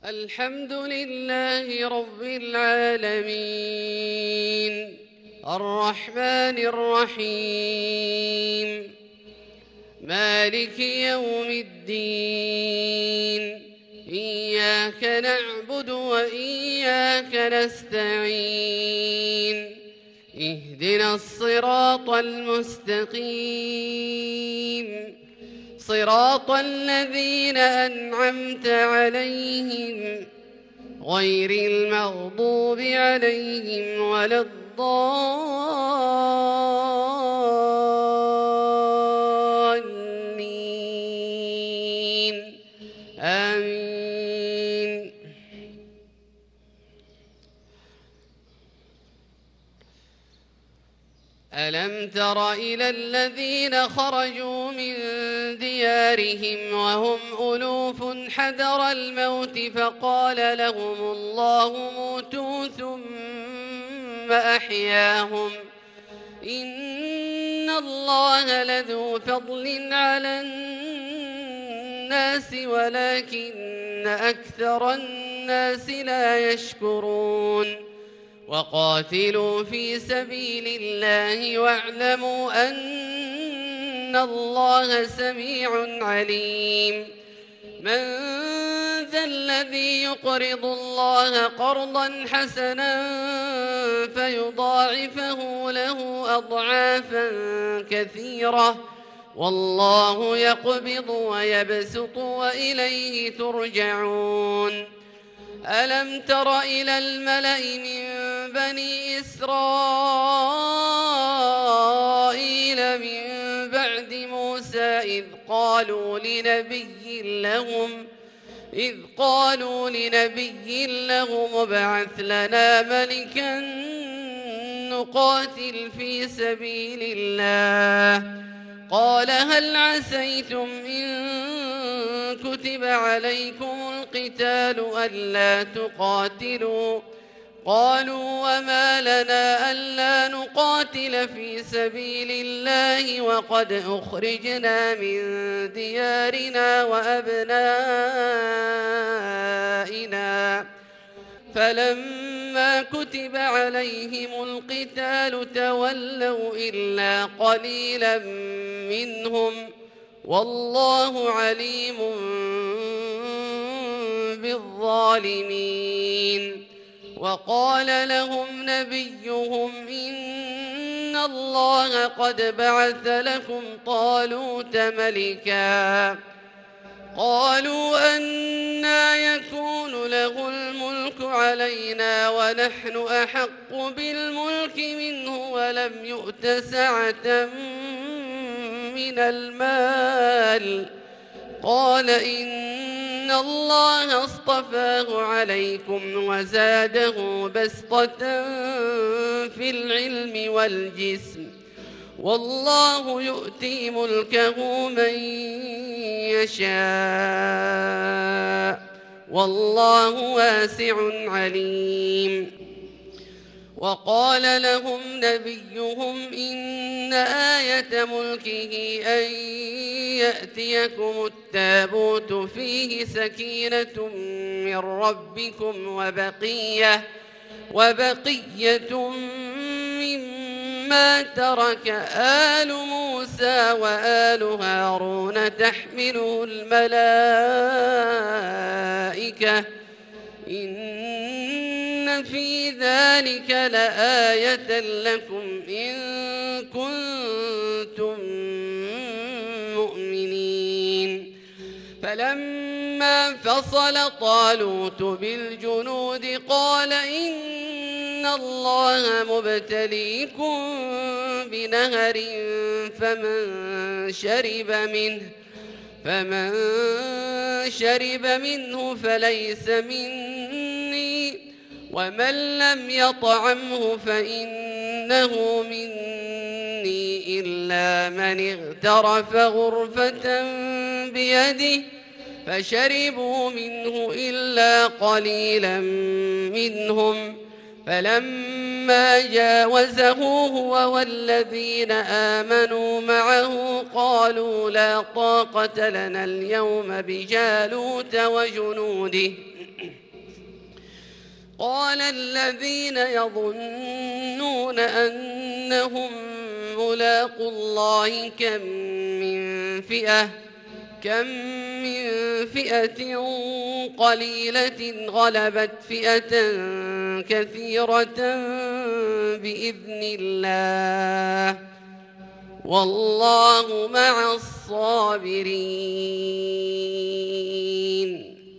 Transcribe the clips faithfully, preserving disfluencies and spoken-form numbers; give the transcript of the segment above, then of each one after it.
الحمد لله رب العالمين الرحمن الرحيم مالك يوم الدين إياك نعبد وإياك نستعين اهدنا الصراط المستقيم صراط الذين أنعمت عليهم غير المغضوب عليهم ولا الضالين آمين. ألم تر إلى الذين خرجوا من ديارهم وهم ألوف حذر الموت فقال لهم الله موتوا ثم أحياهم إن الله لذو فضل على الناس ولكن أكثر الناس لا يشكرون. وقاتلوا في سبيل الله واعلموا أن الله سميع عليم. من ذا الذي يقرض الله قرضا حسنا فيضاعفه له أضعافا كثيرة والله يقبض ويبسط وإليه ترجعون. ألم تر إلى الملأ من بني إسرائيل من بعد موسى إذ قالوا لنبي لهم إذ قالوا لنبي لهم ابعث لنا ملكا نقاتل في سبيل الله قال هل عسيتم إن كتب عليكم القتال ألا تقاتلوا قالوا وما لنا ألا نقاتل في سبيل الله وقد أخرجنا من ديارنا وأبنائنا فلما كتب عليهم القتال تولوا إلا قليلا منهم والله عليم بالظالمين. وقال لهم نبيهم إن الله قد بعث لكم طالوت ملكا قالوا أنى يكون له الملك علينا ونحن أحق بالملك منه ولم يؤت سعة من المال قال إن الله اصطفاه عليكم وزاده بسطة في العلم والجسم والله يؤتي ملكه من يشاء والله واسع عليم. وقال لهم نبيهم إن آية ملكه أن يأتيكم التابوت فيه سكينة من ربكم وبقية وبقية مما ترك آل موسى وآل هارون تحمله الملائكة إن في ذلك لآية لكم إن كنتم مؤمنين. فلما فصل طالوت بالجنود قال إن الله مبتليكم بنهر فمن شرب منه فمن شرب منه فليس مني ومن لم يطعمه فإنه مني إلا من اغترف غرفة بيده فشربوا منه إلا قليلا منهم فلما جاوزه هو والذين آمنوا معه قالوا لا طاقة لنا اليوم بجالوت وجنوده قال الذين يظنون أنهم ملاقو الله كم من فئة كم من فئة قليلة غلبت فئة كثيرة بإذن الله والله مع الصابرين.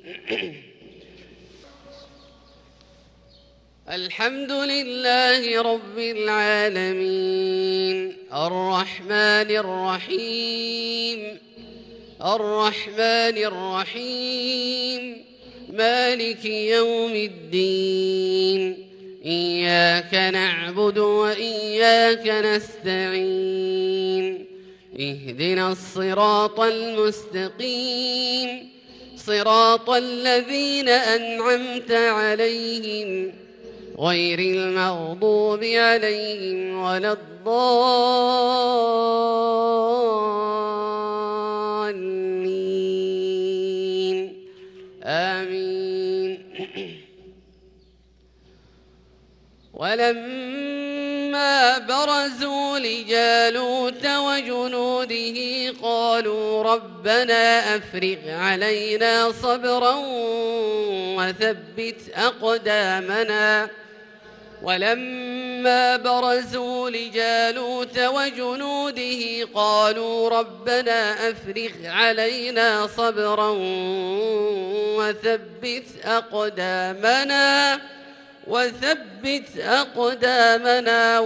الحمد لله رب العالمين الرحمن الرحيم الرحمن الرحيم مالك يوم الدين إياك نعبد وإياك نستعين اهدنا الصراط المستقيم صراط الذين أنعمت عليهم غير المغضوب عليهم ولا الضالين آمين. ولما برزوا لجالوت وجنوده قالوا ربنا أفرغ علينا صبرا وثبت أقدامنا ولما برزوا لجالوت وجنوده قالوا ربنا أفرغ علينا صبرا وثبت أقدامنا وثبت أقدامنا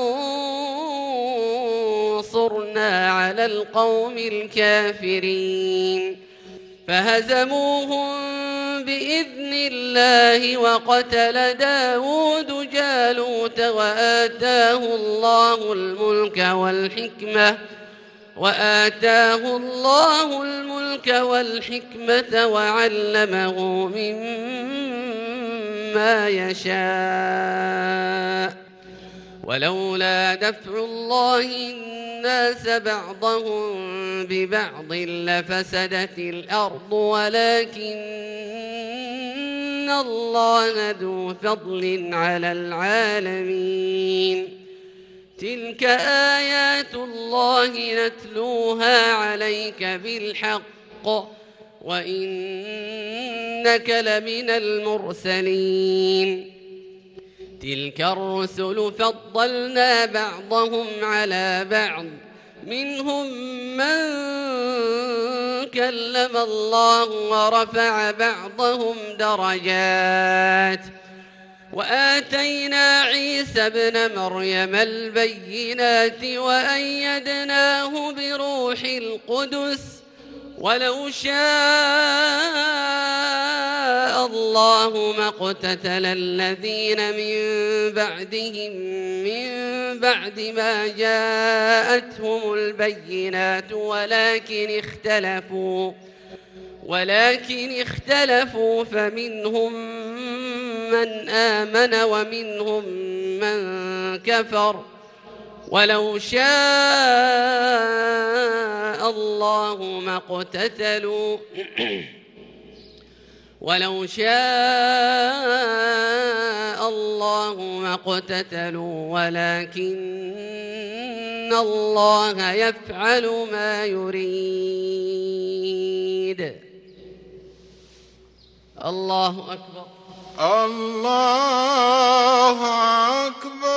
وانصرنا على القوم الكافرين فهزموهم بإذن الله وقتل داود جالوت وآتاه الله الملك والحكمة وآتاه الله الملك والحكمة وعلمه مما يشاء ولولا دفع الله الناس بعضهم ببعض لفسدت الأرض ولكن الله ذو فضل على العالمين. تلك آيات الله نتلوها عليك بالحق وإنك لمن المرسلين. تلك الرسل فضلنا بعضهم على بعض منهم من كلم الله ورفع بعضهم درجات وآتينا عيسى ابن مريم البينات وأيدناه بروح القدس ولو شاء الله ما اقتتل الذين من بعدهم من بعد ما جاءتهم البينات ولكن اختلفوا ولكن اختلفوا فمنهم من آمن ومنهم من كفر ولو شاء الله ما اقتتلوا ولو شاء الله ما اقتتلوا ولكن الله يفعل ما يريد. الله أكبر. الله أكبر.